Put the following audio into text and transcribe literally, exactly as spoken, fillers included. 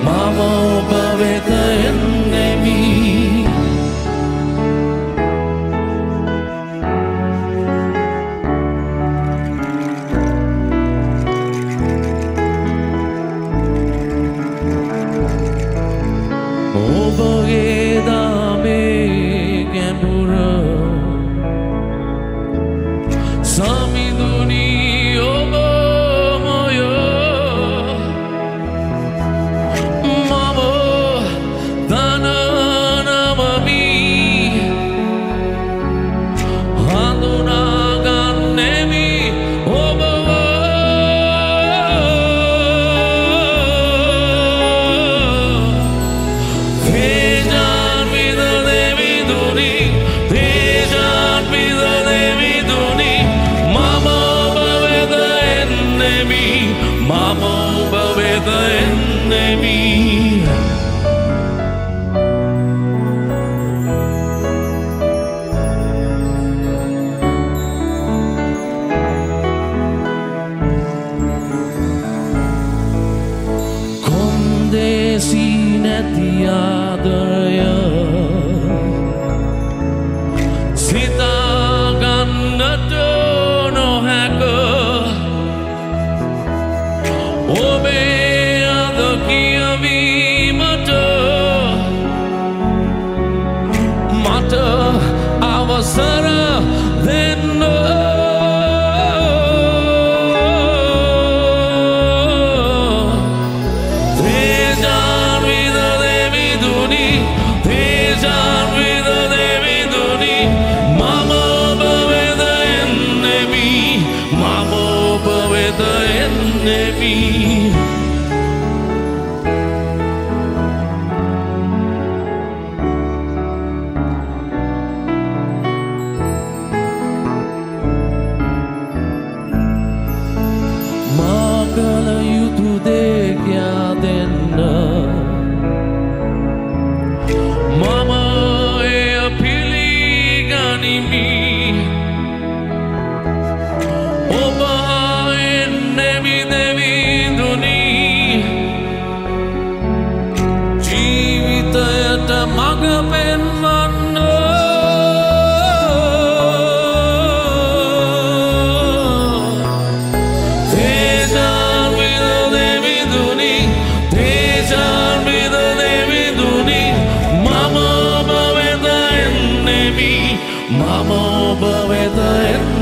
මම ඔබ වෙත එන්නෙමි ඔබගේ දාමේ ගැඹුර සමිඳුනි ඔබමය මම දනනමමි හඳුනාගන්නෙමි ඔබව මම ඔබ වෙත එන්නෙමි කොන්දේසි නැති ආදරය සිතාගන්නට නොහැක ඔබේ අද කියවීමට මට අවසර දෙන්න තේජාන් විද දෙවිදුනි තේජාන් විද දෙවිදුනි මම ඔබ වෙත එන්නෙමි මම ඔබ වෙත එන්නෙමි කල යුතු දේ කියා දෙන්න මම එය පිළිගනිමි ඔබ එන්නෙමි දෙවිඳුනි ජීවිතයට මඟ පෙන්වන්න මම ඔබ වෙත එන්නෙමි